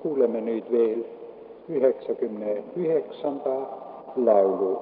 kuuleme nüüd veel 99. laulu.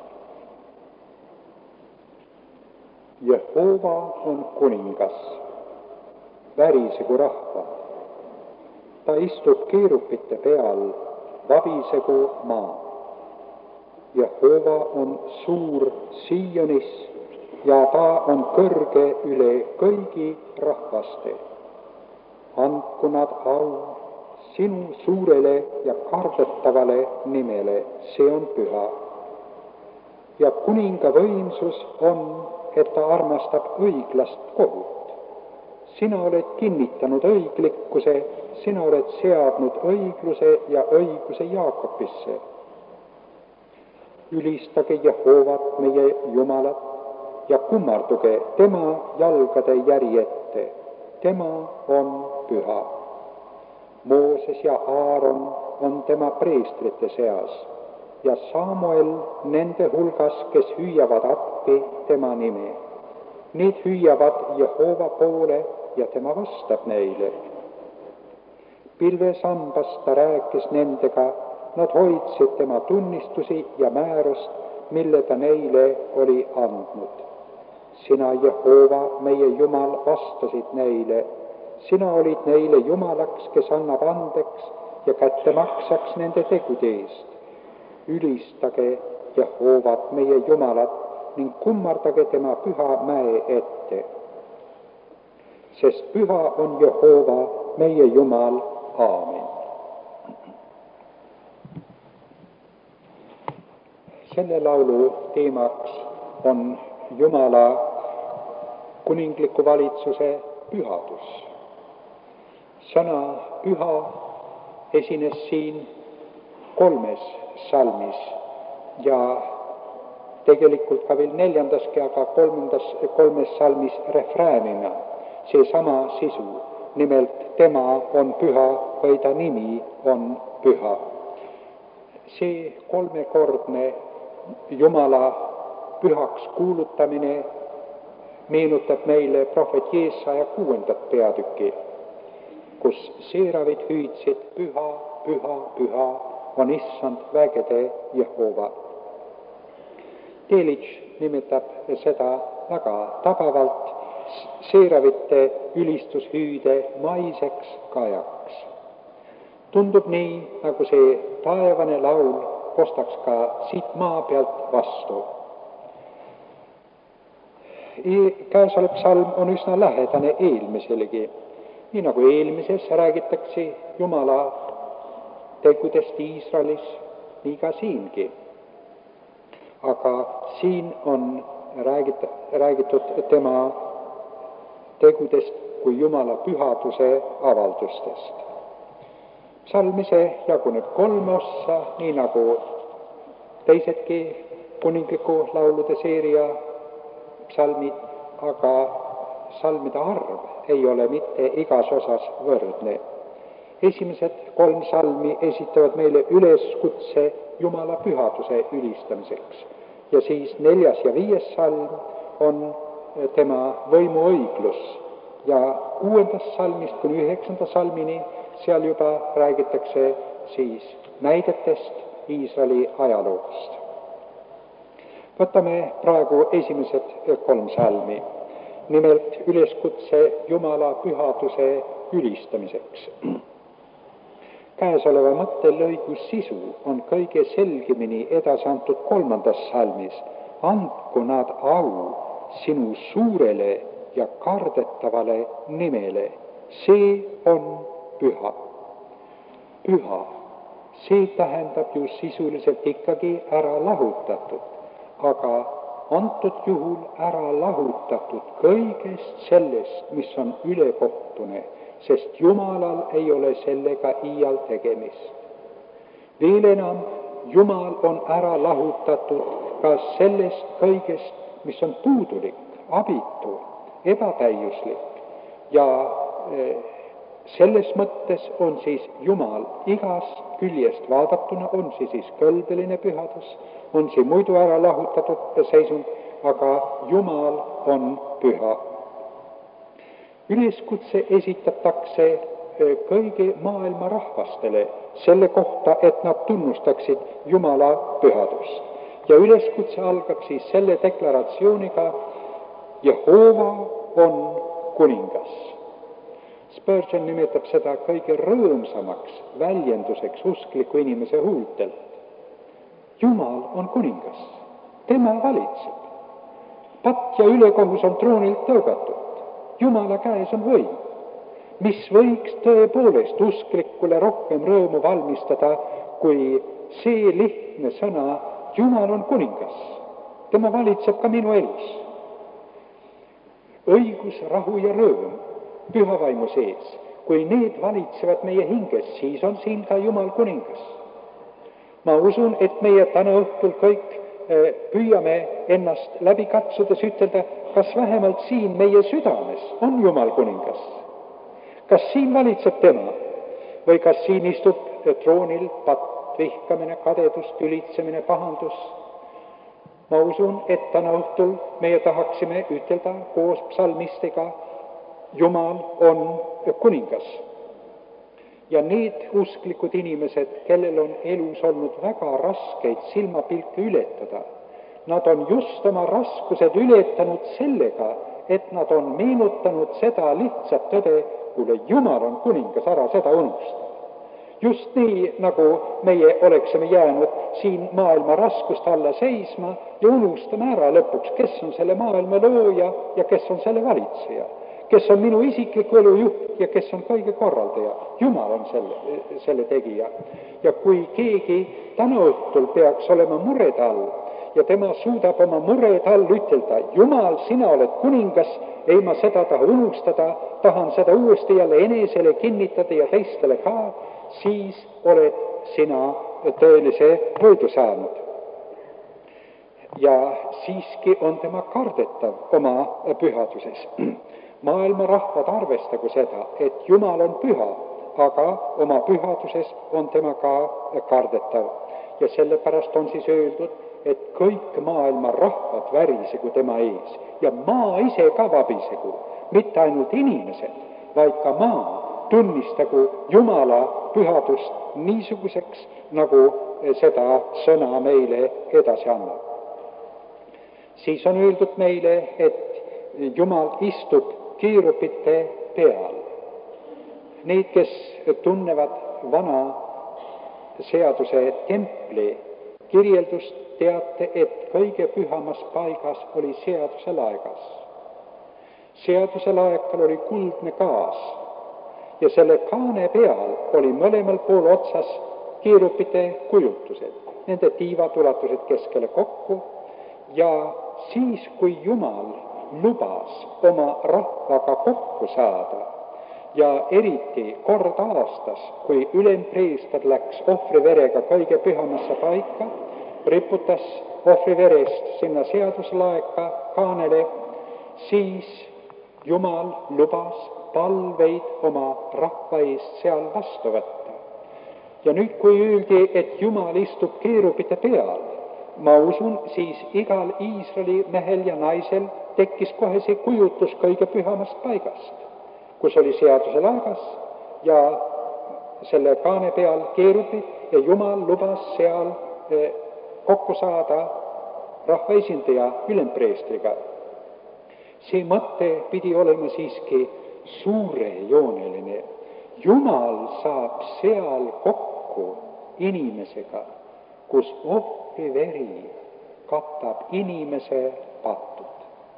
Jehova on kuningas, värisegu rahvad. Ta istub keerupite peal, vabisegu maa. Jehova on suur Sionis ja ta on kõrge üle kõigi rahvaste. Andku nad au sinu suurele ja kardetavale nimele, see on püha. Ja kuninga võimsus on, et ta armastab õiglast kohut. Sina oled kinnitanud õiglikkuse, sina oled seadnud õigluse ja õiguse Jaakobisse. Ülistage Jehovat, meie Jumalat, ja kummarduge tema jalgade järje ette. Tema on püha. Mooses ja Aaron on tema preestrite seas ja Samuel nende hulgas, kes hüüavad appi tema nime. Need hüüavad Jehova poole ja tema vastab neile. Pilvesambas ta rääkis nendega, nad hoidsid tema tunnistusi ja määrust, mille ta neile oli andnud. Sina, Jehova, meie Jumal, vastasid neile. Sina olid neile Jumalaks, kes annab andeks ja kättemaksaks nende tegude eest. Ülistage Jehovat, meie Jumalat, ning kummardage tema püha mäe ette. Sest püha on Jehova, meie Jumal. Aamen. Selle laulu teemaks on Jumala kuningliku valitsuse pühadus. Sõna püha esines siin 3 salmis ja tegelikult ka veel 4., aga 3. salmis refräänina seesama sisu. Nimelt tema on püha või ta nimi on püha. See 3-kordne Jumala pühaks kuulutamine meenutab meile prohvet Jeesaja 6. peatükki, kus seeravid hüüdsid püha, püha, püha on issand vägede Jehova. Telitš nimetab seda väga tabavalt seeravite ülistushüüde maiseks kajaks. Tundub nii, nagu see taevane laul kostaks ka siit maa pealt vastu. Käesolev salm on üsna lähedane eelmiselegi. Nii nagu eelmises räägitakse Jumala tegudest Iisraelis, nii ka siingi. Aga siin on räägitud tema tegudest kui Jumala pühaduse avaldustest. Psalm ise jaguneb 3 ossa, nii nagu teisedki kuningliku laulude seeria psalmid, aga psalmide arv ei ole mitte igas osas võrdne. Esimesed 3 psalmi esitavad meile üleskutse Jumala pühaduse ülistamiseks ja siis 4. ja 5. psalm on tema võimuõiglus ja 6. salmist kuni 9. salmini seal juba räägitakse siis näidetest Iisraeli ajaloost. Võtame praegu esimesed 3 salmi, nimelt üleskutse Jumala pühaduse ülistamiseks. Käesoleva mõttelõigu sisu on kõige selgemini edasi antud 3. salmis. Andku nad au sinu suurele ja kardetavale nimele, see on püha. Püha, see tähendab ju sisuliselt ikkagi ära lahutatud, aga antud juhul ära lahutatud kõigest sellest, mis on ülekohtune, sest Jumalal ei ole sellega iial tegemist. Veel enam, Jumal on ära lahutatud ka sellest kõigest, mis on puudulik, abitu, ebatäiuslik ja selles mõttes on siis Jumal igast küljest vaadatuna, on siis kõlbeline pühadus, on see muidu ära lahutatud seisund, aga Jumal on püha. Üleskutse esitatakse kõigi maailma rahvastele selle kohta, et nad tunnustaksid Jumala pühadust. Ja üleskutse algab siis selle deklaratsiooniga: Jehova on kuningas. Spurgeon nimetab seda kõige rõõmsamaks väljenduseks uskliku inimese huultelt. Jumal on kuningas, tema valitseb. Patt ja ülekohus on troonilt tõugatud, Jumala käes on võim, mis võiks tõepoolest usklikule rohkem rõõmu valmistada, kui see lihtne sõna: Jumal on kuningas, tema valitseb ka minu elus. Õigus, rahu ja rõõm püha vaimu sees, kui need valitsevad meie hinges, siis on siin ka Jumal kuningas. Ma usun, et meie täna õhtul kõik püüame ennast läbi katsudes ütelda, kas vähemalt siin meie südames on Jumal kuningas. Kas siin valitseb tema või kas siin istub troonil patt, vihkamine, kadedus, tülitsemine, pahandus? Ma usun, et täna õhtul meie tahaksime ütelda koos psalmistiga: Jumal on kuningas. Ja need usklikud inimesed, kellel on elus olnud väga raskeid silmapilke ületada, nad on just oma raskused ületanud sellega, et nad on meenutanud seda lihtsat tõde: kuule, Jumal on kuningas, ära seda unusta. Just nii, nagu meie oleksime jäänud siin maailma raskuste alla seisma ja unustame ära lõpuks, kes on selle maailma looja ja kes on selle valitseja, kes on minu isikliku elu juht ja kes on kõige korraldaja. Jumal on selle tegija. Ja kui keegi täna õhtul peaks olema mured all ja tema suudab oma mured all ütelda: Jumal, sina oled kuningas, ei, ma seda taha unustada, tahan seda uuesti jälle enesele kinnitada ja teistele ka, siis oled sina tõelise võidu saanud. Ja siiski on tema kardetav oma pühaduses. Maailma rahvad arvestagu seda, et Jumal on püha, aga oma pühaduses on tema ka kardetav. Ja sellepärast on siis öeldud, et kõik maailma rahvad värisegu tema ees ja maa ise ka vabisegu, mitte ainult inimesed, vaid ka maa tunnistagu Jumala pühadust niisuguseks, nagu seda sõna meile edasi annab. Siis on öeldud meile, et Jumal istub keerupite peal. Need, kes tunnevad vana seaduse templi kirjeldust, teate, et kõige pühamas paigas oli seaduse laegas. Seaduse laekal oli kuldne kaas ja selle kaane peal oli mõlemal pool otsas keerupite kujutused. Nende tiivad ulatusid keskele kokku ja siis, kui Jumal lubas oma rahvaga kokku saada ja eriti kord aastas, kui ülempreester läks ohvriverega kõige pühamasse paika, riputas ohvriverest sinna seaduslaeka kaanele, siis Jumal lubas palveid oma rahva eest seal vastu võtta. Ja nüüd, kui öeldi, et Jumal istub keerupite peal, ma usun, siis igal Iisraeli mehel ja naisel tekkis kohe see kujutus kõige pühamast paigast, kus oli seaduse laegas ja selle kaane peal keerupid ja Jumal lubas seal kokku saada rahvaesindaja ülempreestriga. See mõte pidi olema siiski suurejooneline. Jumal saab seal kokku inimesega, kus ohvriveri katab inimese patud.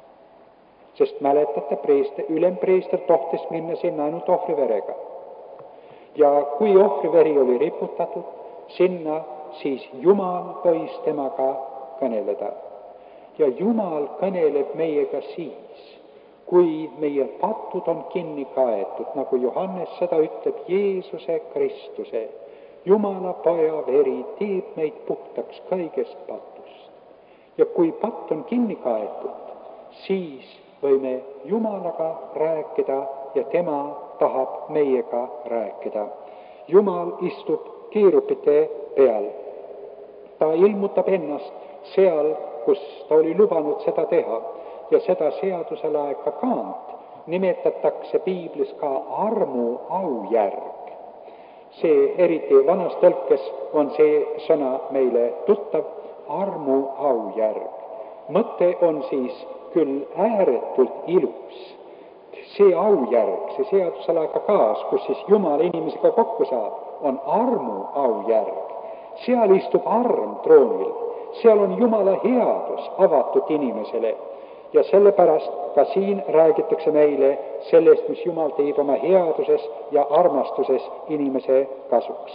Sest mäletate, ülempreester tohtis minna sinna ainult ohvriverega. Ja kui ohvriveri oli riputatud sinna, siis Jumal võis temaga kõneleda. Ja Jumal kõneleb meiega siis, kui meie patud on kinni kaetud, nagu Johannes seda ütleb, Jeesuse Kristuse, Jumala poja veri teeb meid puhtaks kõigest patust. Ja kui patt on kinni kaetud, siis võime Jumalaga rääkida ja tema tahab meiega rääkida. Jumal istub keerupite peal. Ta ilmutab ennast seal, kus ta oli lubanud seda teha ja seda seaduselaeka kaant nimetatakse piiblis ka armu aujärg. See eriti vanas tõlkes on see sõna meile tuttav, armu aujärg. Mõte on siis küll ääretult ilus. See aujärg, see seadusalaga kaas, kus siis Jumal inimesega kokku saab, on armu aujärg. Seal istub arm troonil, seal on Jumala headus avatud inimesele. Ja sellepärast ka siin räägitakse meile sellest, mis Jumal teeb oma headuses ja armastuses inimese kasuks.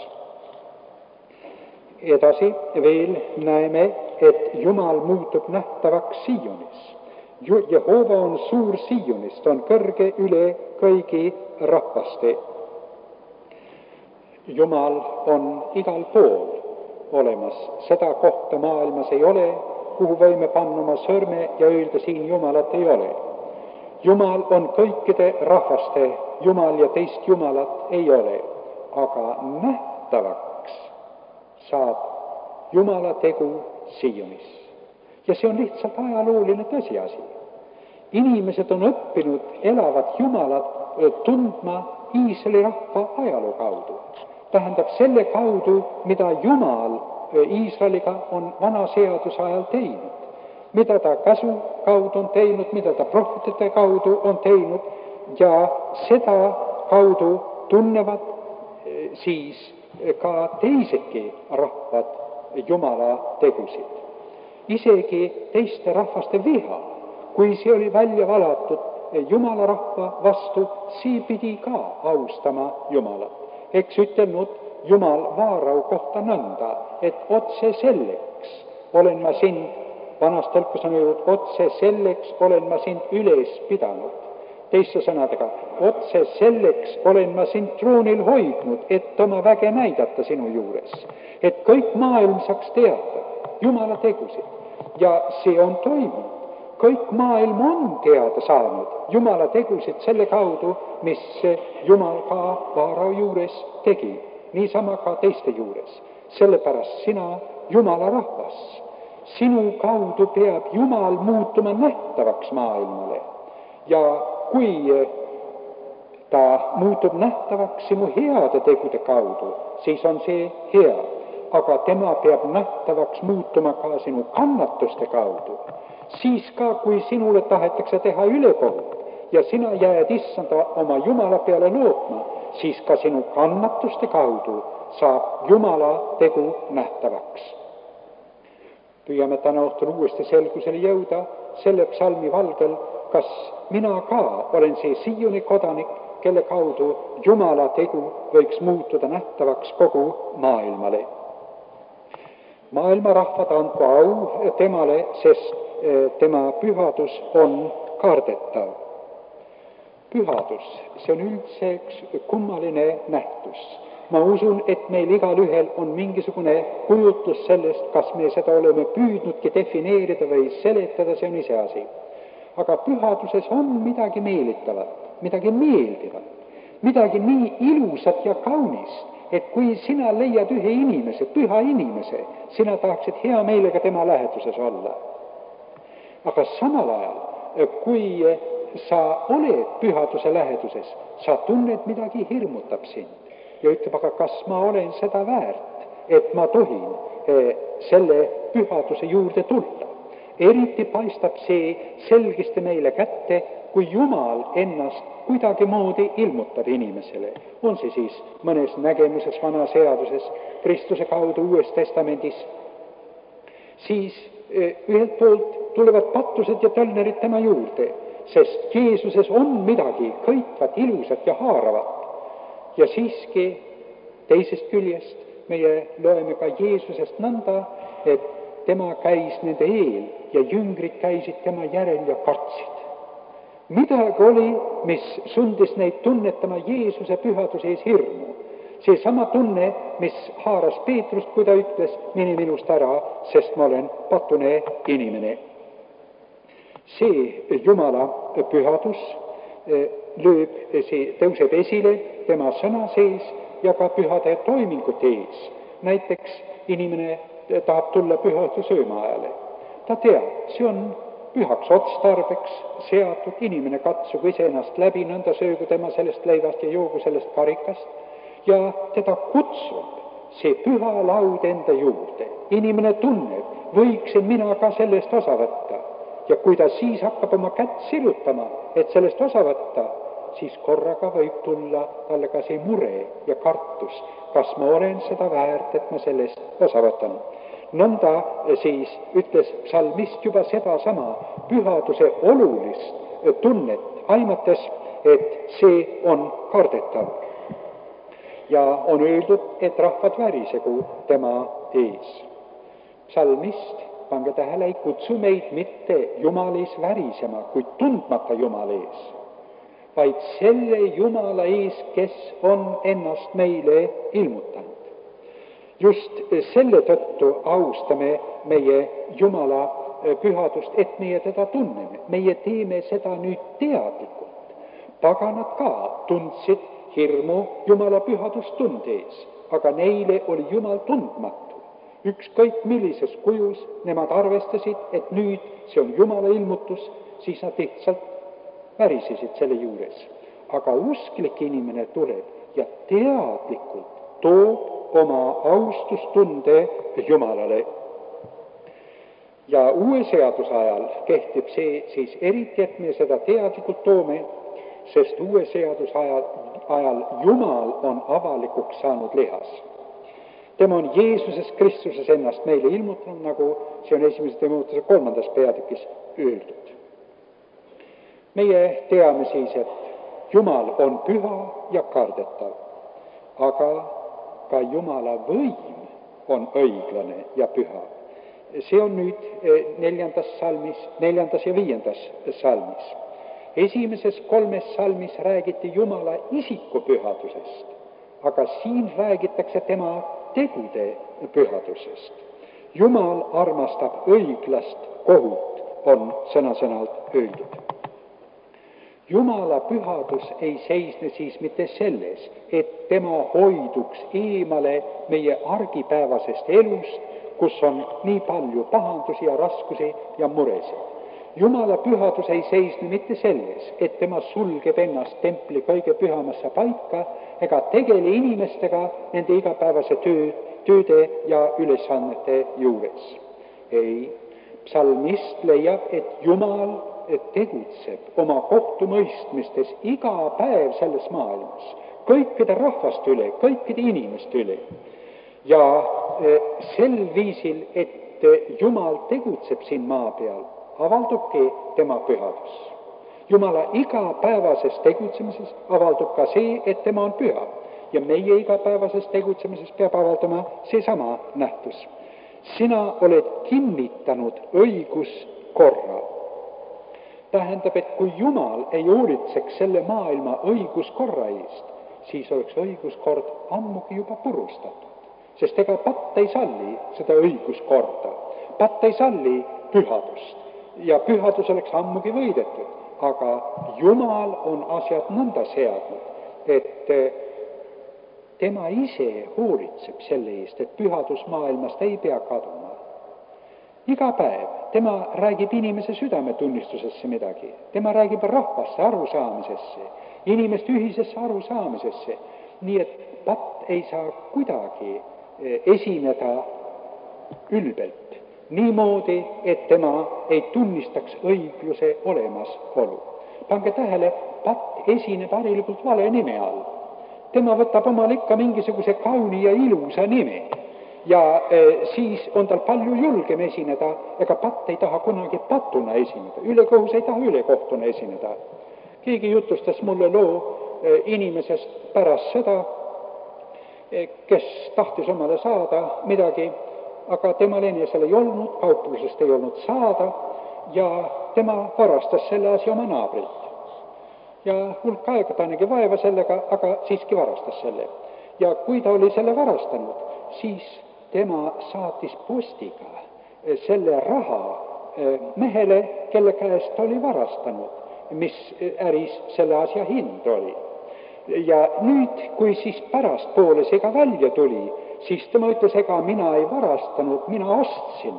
Edasi veel näeme, et Jumal muutub nähtavaks Sionis. Jehova on suur Sionis, ta on kõrge üle kõigi rahvaste. Jumal on igal pool olemas, seda kohta maailmas ei ole, kuhu võime panna oma sõrme ja öelda, siin Jumalat ei ole. Jumal on kõikide rahvaste Jumal ja teist Jumalat ei ole, aga nähtavaks saab Jumala tegu Sionis. Ja see on lihtsalt ajalooline tõsiasi. Inimesed on õppinud elavat Jumalat tundma Iisraeli rahva ajaloo kaudu. Tähendab selle kaudu, mida Jumal Iisraeliga on vana seaduse ajal teinud. Mida ta käsu kaudu on teinud, mida ta prohvetite kaudu on teinud ja seda kaudu tunnevad siis ka teisedki rahvad Jumala tegusid. Isegi teiste rahvaste viha, kui see oli välja valatud Jumala rahva vastu, see pidi ka austama Jumalat. Eks ütelnud Jumal Vaarau kohta nõnda, et otse selleks olen ma sind, vanas tõlkus on öeldud, otse selleks olen ma sind üles pidanud. Teiste sõnadega, otse selleks olen ma sind troonil hoidnud, et oma väge näidata sinu juures. Et kõik maailm saaks teada Jumala tegusid. Ja see on toimunud. Kõik maailm on teada saanud Jumala tegusid selle kaudu, mis Jumal ka Vaarau juures tegi. Niisama ka teiste juures. Sellepärast sina, Jumala rahvas, sinu kaudu peab Jumal muutuma nähtavaks maailmale. Ja kui ta muutub nähtavaks sinu heade tegude kaudu, siis on see hea. Aga tema peab nähtavaks muutuma ka sinu kannatuste kaudu. Siis ka, kui sinule tahetakse teha ülekohut ja sina jääd issanda oma Jumala peale lootma, siis ka sinu kannatuste kaudu saab Jumala tegu nähtavaks. Püüame täna õhtul uuesti selgusele jõuda selle psalmi valgel, kas mina ka olen see Sioni kodanik, kelle kaudu Jumala tegu võiks muutuda nähtavaks kogu maailmale. Maailma rahvad andku au temale, sest tema pühadus on kardetav. Pühadus, see on üldse üks kummaline nähtus. Ma usun, et meil igal ühel on mingisugune kujutlus sellest, kas me seda oleme püüdnudki defineerida või seletada, see on iseasi. Aga pühaduses on midagi meelitavat, midagi meeldivat, midagi nii ilusat ja kaunist, et kui sina leiad ühe inimese, püha inimese, sina tahaksid hea meelega tema läheduses olla. Aga samal ajal, kui sa oled pühaduse läheduses, sa tunned midagi hirmutab sind ja ütleb, aga kas ma olen seda väärt, et ma tohin selle pühaduse juurde tulla. Eriti paistab see selgesti meile kätte, kui Jumal ennast kuidagi moodi ilmutab inimesele. On see siis mõnes nägemuses vana seaduses, Kristuse kaudu Uues Testamendis. Siis ühelt poolt tulevad pattused ja tölnerid tema juurde, sest Jeesuses on midagi kõikvat, ilusat ja haaravat. Ja siiski teisest küljest meie loeme ka Jeesusest nõnda, et tema käis nende eel ja jüngrid käisid tema järel ja kartsid. Midagi oli, mis sundis neid tunnetama Jeesuse pühaduse ees hirmu. See sama tunne, mis haaras Peetrust, kui ta ütles, mine minust ära, sest ma olen patune inimene. See Jumala pühadus see tõuseb esile tema sõna sees ja ka pühade toimingute ees. Näiteks inimene tahab tulla pühaduse sööma ajale. Ta teab, see on pühaks otstarbeks seatud, inimene katsugu iseennast läbi, nõnda söögu tema sellest leivast ja joogu sellest karikast, ja teda kutsub see püha laud enda juurde. Inimene tunneb, võiksin mina ka sellest osa võtta. Ja kui ta siis hakkab oma kätt sirutama, et sellest osa võtta, siis korraga võib tulla talle ka see mure ja kartus, kas ma olen seda väärt, et ma sellest osa võtan. Nõnda siis ütles psalmist juba sedasama pühaduse olulist tunnet aimates, et see on kardetav. Ja on öeldud, et rahvad värisegu tema ees. Psalmist, pange tähele, ei kutsu meid mitte Jumala ees värisema, kuid tundmata Jumala ees, vaid selle Jumala ees, kes on ennast meile ilmutanud. Just selle tõttu austame meie Jumala pühadust, et meie teda tunneme. Meie teeme seda nüüd teadlikult. Paganad ka tundsid hirmu Jumala pühadustunde ees, aga neile oli Jumal tundmatu. Ükskõik millises kujus nemad arvestasid, et nüüd see on Jumala ilmutus, siis nad lihtsalt värisesid selle juures. Aga usklik inimene tuleb ja teadlikult toob oma austustunde Jumalale. Ja uue seaduse ajal kehtib see siis eriti, et me seda teadlikult toome, sest uue seaduse ajal Jumal on avalikuks saanud lihas. Tema on Jeesuses Kristuses ennast meile ilmutanud, nagu see on 1. Timoteuse 3. peatükis öeldud. Meie teame siis, et Jumal on püha ja kardetav, aga ka Jumala võim on õiglane ja püha. See on nüüd 4. salmis, 4. ja 5. salmis. Esimeses 3 salmis räägiti Jumala isikupühadusest, aga siin räägitakse tema tegude pühadusest. Jumal armastab õiglast kohut, on sõna-sõnalt öeldud. Jumala pühadus ei seisne siis mitte selles, et tema hoiduks eemale meie argipäevasest elust, kus on nii palju pahandusi ja raskusi ja muresid. Jumala pühadus ei seisne mitte selles, et tema sulgeb ennast templi kõige pühamasse paika ega tegele inimestega nende igapäevase tööde ja ülesannete juures. Ei, psalmist leiab, et Jumal tegutseb oma kohtumõistmistes iga päev selles maailmas, kõikide rahvaste üle, kõikide inimeste üle. Ja sel viisil, et Jumal tegutseb siin maa peal, avaldubki tema pühadus. Jumala igapäevases tegutsemises avaldub ka see, et tema on püha. Ja meie igapäevases tegutsemises peab avaldama seesama nähtus. Sina oled kinnitanud õiguskorra. Tähendab, et kui Jumal ei hoolitseks selle maailma õiguskorra eest, siis oleks õiguskord ammugi juba purustatud. Sest ega patt ei salli seda õiguskorda. Patt ei salli pühadust. Ja pühadus oleks ammugi võidetud, aga Jumal on asjad nõnda seadnud, et tema ise hoolitseb selle eest, et pühadus maailmast ei pea kaduma. Iga päev tema räägib inimese südametunnistusesse midagi, tema räägib rahvasse arusaamisesse, inimeste ühisesse arusaamisesse, nii et patt ei saa kuidagi esineda ülbelt. Niimoodi, et tema ei tunnistaks õigluse olemasolu. Pange tähele, patt esineb harilikult vale nime all. Tema võtab omale ikka mingisuguse kauni ja ilusa nime. Ja siis on tal palju julgem esineda, ega patt ei taha kunagi patuna esineda. Ülekohus ei taha ülekohtuna esineda. Keegi jutustas mulle loo inimesest pärast sõda, kes tahtis omale saada midagi, aga temal enesel ei olnud, kauplusest ei olnud saada ja tema varastas selle asja oma naabrilt. Ja hulk aega ta nägi vaeva sellega, aga siiski varastas selle. Ja kui ta oli selle varastanud, siis tema saatis postiga selle raha mehele, kelle käest oli varastanud, mis äris selle asja hind oli. Ja nüüd, kui siis pärastpoole see ka välja tuli, siis tema ütles, ega mina ei varastanud, mina ostsin.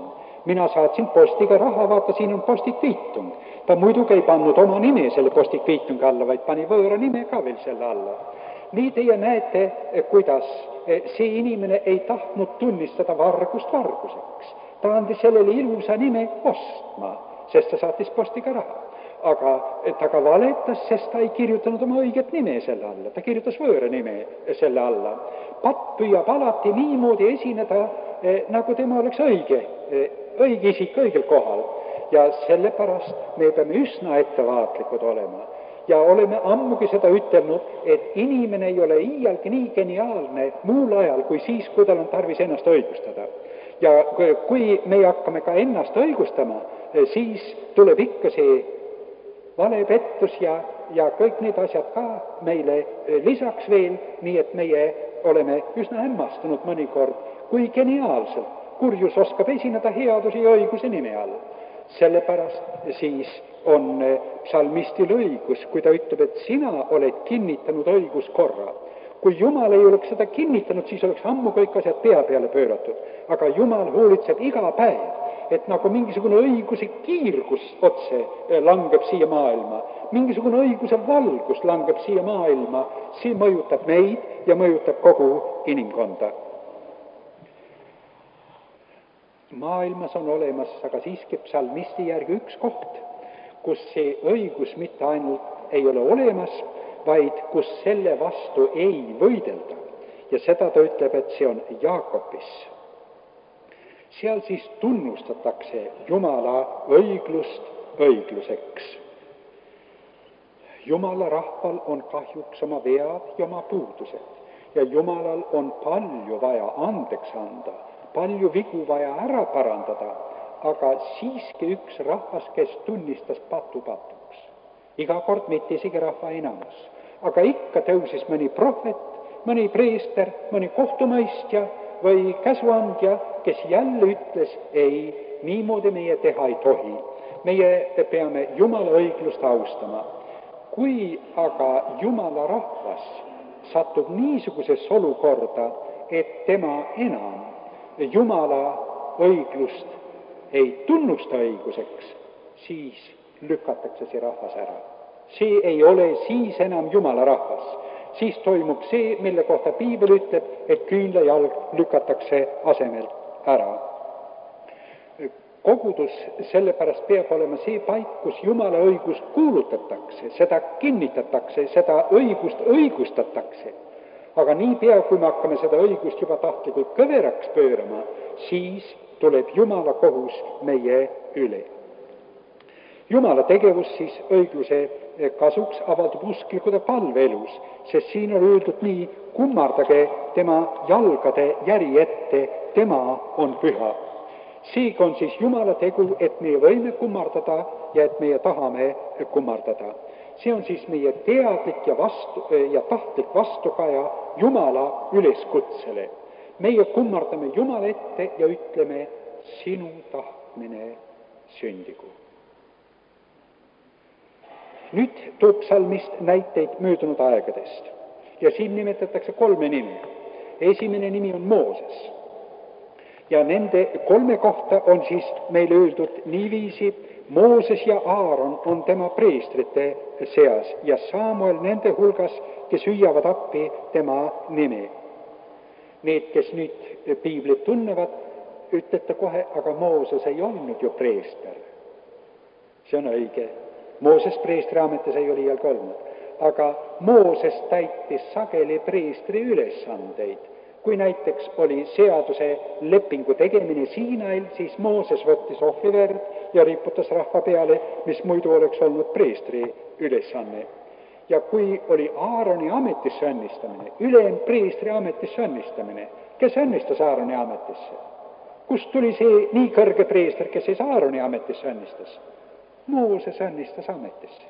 mina saatsin postiga raha, vaata, siin on postikviitung. Ta muidugi ei pannud oma nime selle postikviitungi alla, vaid pani võõra nime ka veel selle alla. Nii teie näete, kuidas see inimene ei tahtnud tunnistada vargust varguseks. Ta andis sellele ilusa nime ostma, sest ta saatis postiga raha. Aga ta ka valetas, sest ta ei kirjutanud oma õiget nime selle alla, ta kirjutas võõra nime selle alla. Patt püüab alati niimoodi esineda, nagu tema oleks õige isik õigel kohal. Ja sellepärast me peame üsna ettevaatlikud olema. Ja oleme ammugi seda ütelnud, et inimene ei ole iialgi nii geniaalne muul ajal, kui siis, kui tal on tarvis ennast õigustada. Ja kui me hakkame ka ennast õigustama, siis tuleb ikka see valepettus ja kõik need asjad ka meile lisaks veel, nii et meie oleme üsna hämmastunud mõnikord, kui geniaalselt kurjus oskab esineda headuse ja õiguse nime all. Sellepärast siis on psalmistil õigus, kui ta ütleb, et sina oled kinnitanud õiguskorra. Kui Jumal ei oleks seda kinnitanud, siis oleks ammu kõik asjad pea peale pööratud. Aga Jumal hoolitseb iga päev, et nagu mingisugune õiguse kiirgus otse langeb siia maailma, mingisugune õiguse valgus langeb siia maailma, see mõjutab meid ja mõjutab kogu inimkonda. Maailmas on olemas aga siiski psalmisti järgi üks koht, kus see õigus mitte ainult ei ole olemas, vaid kus selle vastu ei võidelda. Ja seda ta ütleb, et see on Jaakobis. Seal siis tunnustatakse Jumala õiglust õigluseks. Jumala rahval on kahjuks oma vead ja oma puudused ja Jumalal on palju vaja andeks anda, palju vigu vaja ära parandada, aga siiski üks rahvas, kes tunnistas patuks. Iga kord mitte isegi rahva enamus, aga ikka tõusis mõni prohvet, mõni preester, mõni kohtumõistja või käsuandja, kes jälle ütles, ei, niimoodi meie teha ei tohi. Meie peame Jumala õiglust austama. Kui aga Jumala rahvas satub niisugusesse olukorda, et tema enam Jumala õiglust ei tunnusta õiguseks, siis lükatakse see rahvas ära. See ei ole siis enam Jumala rahvas. Siis toimub see, mille kohta Piibel ütleb, et küünlajalg lükatakse asemelt ära. Kogudus sellepärast peab olema see paik, kus Jumala õigust kuulutatakse, seda kinnitatakse, seda õigust õigustatakse. Aga niipea, kui me hakkame seda õigust juba tahtlikult kõveraks pöörama, siis tuleb Jumala kohus meie üle. Jumala tegevus siis õigluse kasuks avaldub usklikude palveelus, sest siin on öeldud nii, kummardage tema jalgade järi ette, tema on püha. Seega on siis Jumala tegu, et meie võime kummardada ja et meie tahame kummardada. See on siis meie teadlik ja tahtlik vastukaja Jumala üleskutsele. Meie kummardame Jumala ette ja ütleme, sinu tahtmine sündigu. Nüüd toob psalmist näiteid möödunud aegadest ja siin nimetatakse 3 nime. Esimene nimi on Mooses ja nende 3 kohta on siis meile öeldud niiviisi, Mooses ja Aaron on tema preestrite seas ja Samuel nende hulgas, kes hüüavad appi tema nime. Need, kes nüüd Piiblit tunnevad, ütlete kohe, aga Mooses ei olnud ju preester. See on õige. Mooses preestri ametis ei ole iialgi olnud. Aga Mooses täitis sageli preestri ülesandeid. Kui näiteks oli seaduse lepingu tegemine Siinail, siis Mooses võttis ohvriverd ja riputas rahva peale, mis muidu oleks olnud preestri ülesanne. Ja kui oli Aaroni ametisse õnnistamine, ülem preestri ametisse õnnistamine, kes õnnistas Aaroni ametisse? Kust tuli see nii kõrge preester, kes siis Aaroni ametisse õnnistas? Mooses õnnistas ametisse.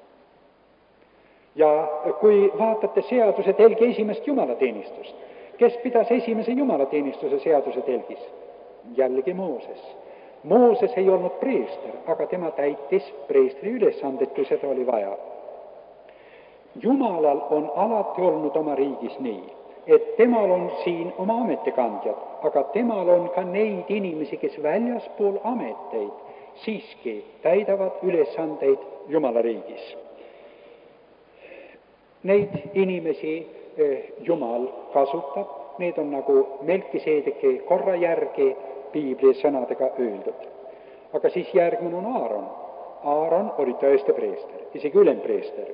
Ja kui vaatate seaduse telgi esimest jumalateenistust, kes pidas esimese jumalateenistuse seaduse telgis? Jällegi Mooses. Mooses ei olnud preester, aga tema täitis preestri ülesanded, kui seda oli vaja. Jumalal on alati olnud oma riigis nii. et temal on siin oma ametikandjad, aga temal on ka neid inimesi, kes väljaspool ameteid siiski täidavad ülesandeid Jumala riigis. Neid inimesi Jumal kasutab, need on nagu Melkiseedeki korra järgi piibli sõnadega öeldud. Aga siis järgmine on Aaron. Aaron oli tõesti preester, isegi ülempreester.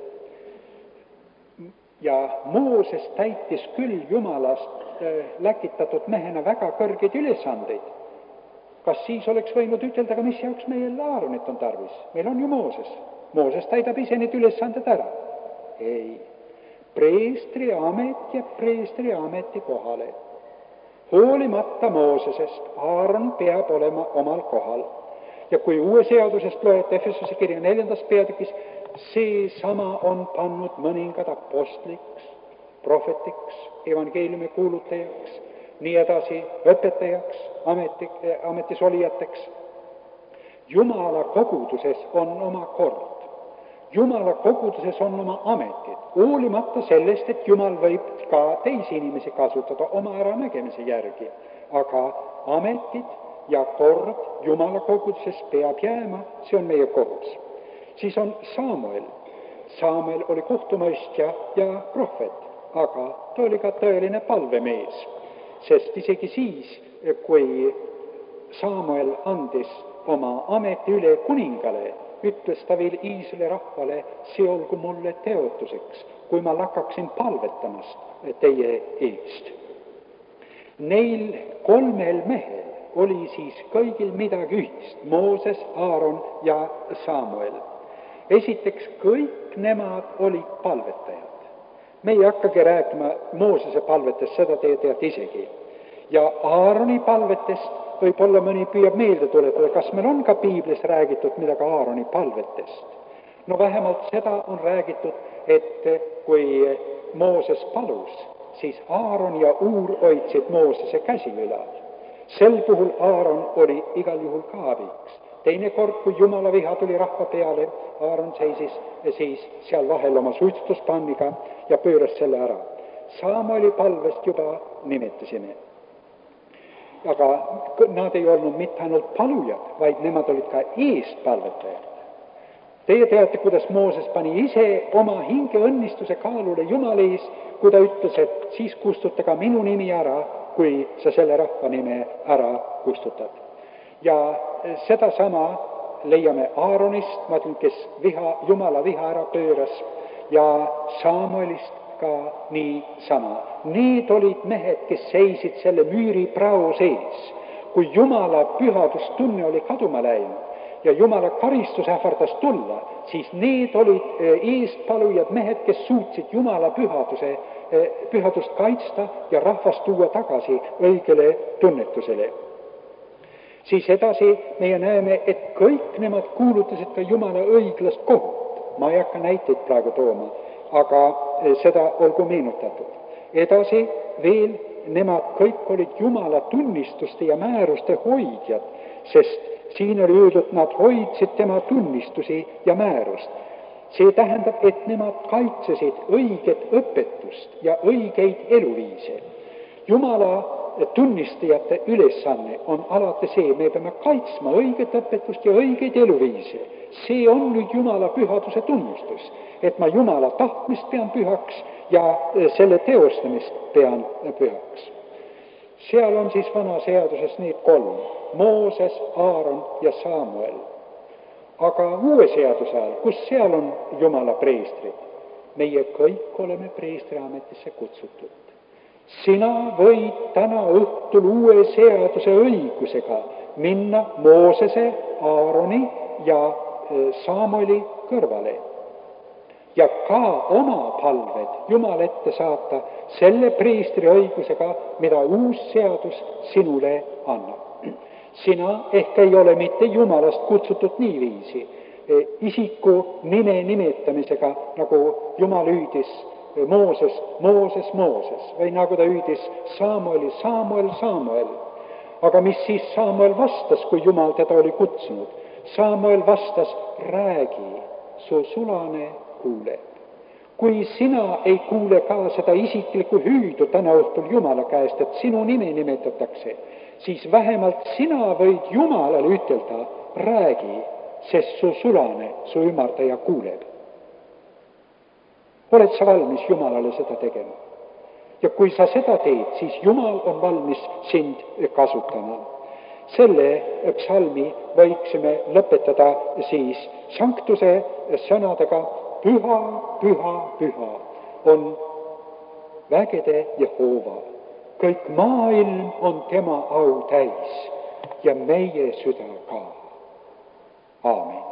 Ja Mooses täitis küll Jumalast läkitatud mehena väga kõrgeid ülesandeid. Kas siis oleks võinud ütelda, aga mis jaoks meil Aaronit on tarvis? Meil on ju Mooses. Mooses täidab ise need ülesanded ära. Ei. Preestri amet jääb preestri ameti kohale. Hoolimata Moosesest, Aaron peab olema omal kohal. Ja kui uue seadusest loete Efesuse kirja 4. peatükis, seesama on pannud mõningad apostliks, prohvetiks, evangeeliumi kuulutajaks, nii edasi, õpetajaks, ametis olijateks. Jumala koguduses on oma kord. Jumala koguduses on oma ametid, hoolimata sellest, et Jumal võib ka teisi inimesi kasutada oma äranägemise järgi. Aga ametid ja kord Jumala koguduses peab jääma, see on meie kohus. Siis on Samuel. Samuel oli kohtumõistja ja prohvet, aga ta oli ka tõeline palvemees, sest isegi siis, kui Samuel andis oma ameti üle kuningale, ütles ta veel Iisraeli rahvale, see olgu mulle teotuseks, kui ma lakkaksin palvetamast teie eest. Neil 3 mehel oli siis kõigil midagi ühist, Mooses, Aaron ja Samuel. Esiteks, kõik nemad olid palvetajad. Me ei hakkagi rääkima Moosese palvetest, seda te teate isegi. Ja Aaroni palvetest võib-olla mõni püüab meelde tuletada, kas meil on ka piiblis räägitud midagi Aaroni palvetest. No vähemalt seda on räägitud, et kui Mooses palus, siis Aaron ja Uur hoidsid Moosese käsi ülal. Sel puhul Aaron oli igal juhul ka abiks. Teine kord, kui Jumala viha tuli rahva peale, Aaron seisis siis seal vahel oma suitsutuspanniga ja pööras selle ära. Samueli palvest juba nimetasime. Aga nad ei olnud mitte ainult palujad, vaid nemad olid ka eestpalvetajad. Teie teate, kuidas Mooses pani ise oma hinge õnnistuse kaalule Jumala ees, kui ta ütles, et siis kustuta ka minu nimi ära, kui sa selle rahva nime ära kustutad. Ja sedasama leiame Aaronist, kes Jumala viha ära pööras, ja Samuelist ka niisama. Need olid mehed, kes seisid selle müüri prao sees, kui Jumala pühadustunne oli kaduma läinud ja Jumala karistus ähvardas tulla, siis need olid eestpalujad mehed, kes suutsid Jumala pühadust kaitsta ja rahvast tuua tagasi õigele tunnetusele. Siis edasi meie näeme, et kõik nemad kuulutasid ka Jumala õiglast kohut. Ma ei hakka näiteid praegu tooma, aga seda olgu meenutatud. Edasi veel nemad kõik olid Jumala tunnistuste ja määruste hoidjad, sest siin oli öeldud, nad hoidsid tema tunnistusi ja määrust. See tähendab, et nemad kaitsesid õiget õpetust ja õigeid eluviise. Jumala tunnistajate ülesanne on alati see, me peame kaitsma õiget õpetust ja õigeid eluviise. See on nüüd Jumala pühaduse tunnustus, et ma Jumala tahtmist pean pühaks ja selle teostamist pean pühaks. Seal on siis vana seaduses need 3, Mooses, Aaron ja Samuel. Aga uue seaduse ajal, kus seal on Jumala preestrid? Meie kõik oleme preestriametisse kutsutud. Sina võid täna õhtul uue seaduse õigusega minna Moosese, Aaroni ja Samueli kõrvale ja ka oma palved Jumala ette saata selle preestri õigusega, mida uus seadus sinule annab. Sina ehk ei ole mitte Jumalast kutsutud niiviisi isiku nime nimetamisega, nagu Jumal hüüdis Mooses, Mooses, Mooses, või nagu ta hüüdis Samueli, Samuel, Samuel. Aga mis siis Samuel vastas, kui Jumal teda oli kutsunud? Samuel vastas, räägi, su sulane kuuleb. kui sina ei kuule ka seda isiklikku hüüdu täna õhtul Jumala käest, et sinu nime nimetatakse, siis vähemalt sina võid Jumalale ütelda, räägi, sest su sulane, su ümardaja kuuleb. Oled sa valmis Jumalale seda tegema? Ja kui sa seda teed, siis Jumal on valmis sind kasutama. Selle psalmi võiksime lõpetada siis sanktuse sõnadega: püha, püha, püha on vägede Jehova. Kõik maailm on tema au täis ja meie süda ka. Aamen.